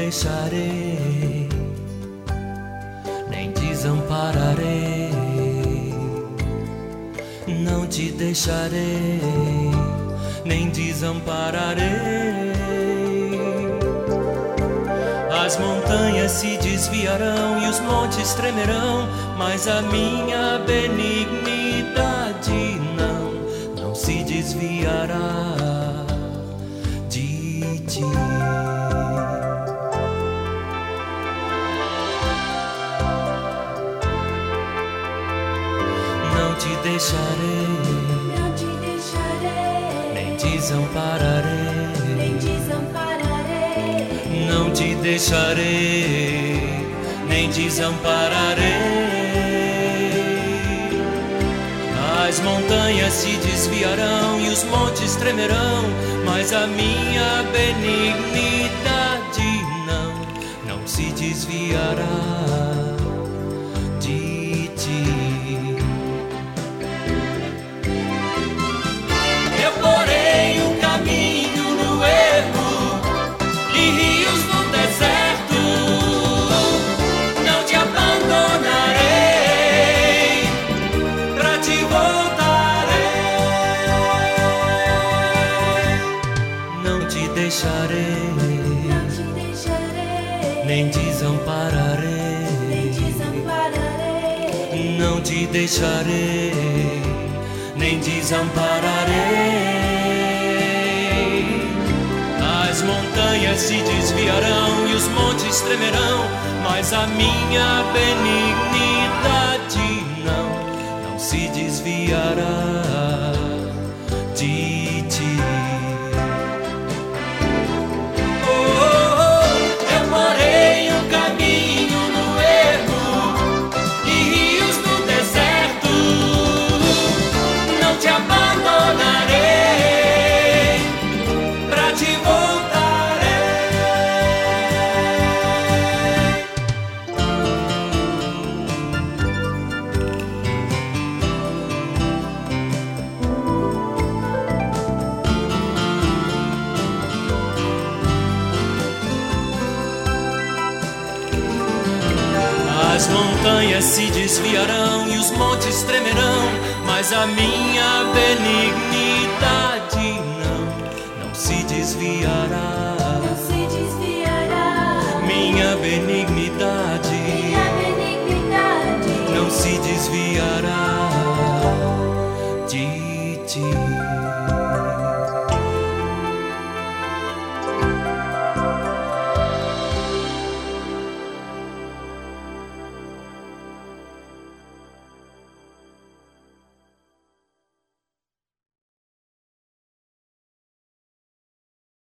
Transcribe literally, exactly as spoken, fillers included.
deixarei, nem desampararei. Não te deixarei, nem desampararei. As montanhas se desviarão e os montes tremerão, mas a minha benignidade não, não se desviará de ti. Não te deixarei, não te deixarei, nem desampararei, nem desampararei. não te deixarei, nem desampararei. As montanhas se desviarão e os montes tremerão, mas a minha benignidade não, não se desviará de ti. Eu porei um caminho no ermo e rios no deserto. Não te abandonarei, pra te voltarei. Não te deixarei, Não te deixarei, nem desampararei. nem desampararei. Não te deixarei, nem desampararei. As montanhas se desviarão e os montes tremerão, mas a minha benignidade não, não se desviará de ti. Oh, oh, oh, eu porei um caminho no ermo e rios no deserto. Não te abandonarei, pra te voltarei. As montanhas se desviarão e os montes tremerão, mas a minha benignidade não, não se desviará. Não se desviará. Minha benignidade Minha benignidade não se desviará de ti.